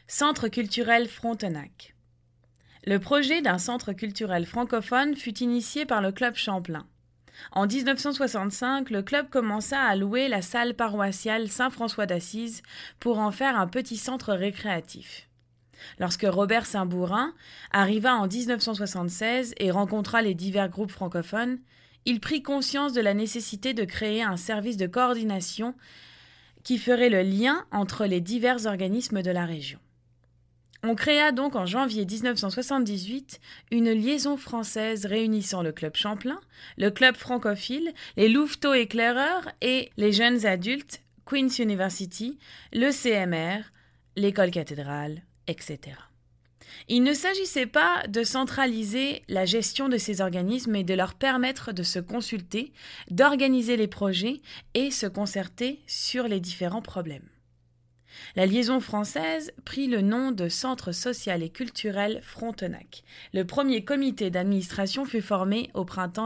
Centre culturel Frontenac. Le projet d'un centre culturel francophone fut initié par le Club Champlain. En 1965, le club commença à louer la salle paroissiale Saint-François d'Assise pour en faire un petit centre récréatif. Lorsque Robert Sabourin arriva en 1976 et rencontra les divers groupes francophones, il prit conscience de la nécessité de créer un service de coordination qui ferait le lien entre les divers organismes de la région. On créa donc en janvier 1978 une liaison française réunissant le Club Champlain, le Club francophile, les louveteaux éclaireurs et les jeunes adultes, Queen's University, le CMR, l'école cathédrale, etc. Il ne s'agissait pas de centraliser la gestion de ces organismes et de leur permettre de se consulter, d'organiser les projets et se concerter sur les différents problèmes. La liaison française prit le nom de Centre social et culturel Frontenac. Le premier comité d'administration fut formé au printemps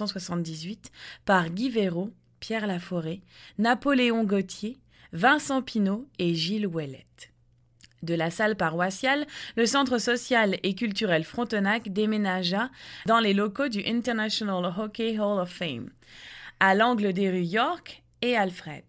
1978 par Guy Véraud, Pierre Laforêt, Napoléon Gauthier, Vincent Pinault et Gilles Ouellette. De la salle paroissiale, le Centre social et culturel Frontenac déménagea dans les locaux du International Hockey Hall of Fame, à l'angle des rues York et Alfred.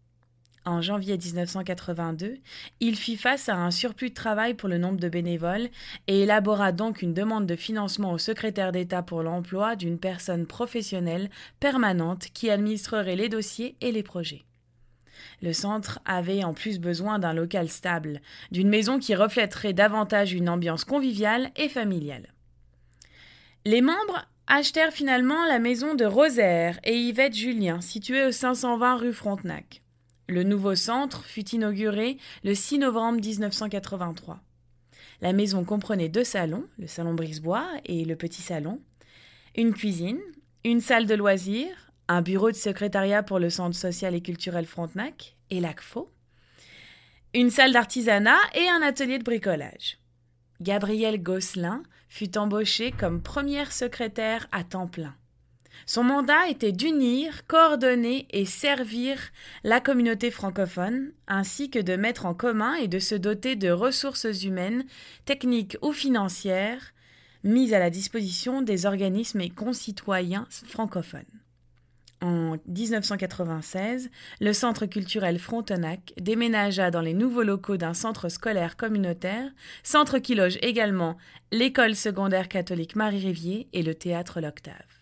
En janvier 1982, il fit face à un surplus de travail pour le nombre de bénévoles et élabora donc une demande de financement au secrétaire d'État pour l'emploi d'une personne professionnelle permanente qui administrerait les dossiers et les projets. Le centre avait en plus besoin d'un local stable, d'une maison qui reflèterait davantage une ambiance conviviale et familiale. Les membres achetèrent finalement la maison de Rosaire et Yvette Julien, située au 520 rue Frontenac. Le nouveau centre fut inauguré le 6 novembre 1983. La maison comprenait 2 salons, le salon Brisbois et le petit salon, une cuisine, une salle de loisirs, un bureau de secrétariat pour le Centre social et culturel Frontenac et l'ACFO, une salle d'artisanat et un atelier de bricolage. Gabrielle Gosselin fut embauchée comme première secrétaire à temps plein. Son mandat était d'unir, coordonner et servir la communauté francophone, ainsi que de mettre en commun et de se doter de ressources humaines, techniques ou financières, mises à la disposition des organismes et concitoyens francophones. En 1996, le Centre culturel Frontenac déménagea dans les nouveaux locaux d'un centre scolaire communautaire, centre qui loge également l'école secondaire catholique Marie-Rivier et le théâtre L'Octave.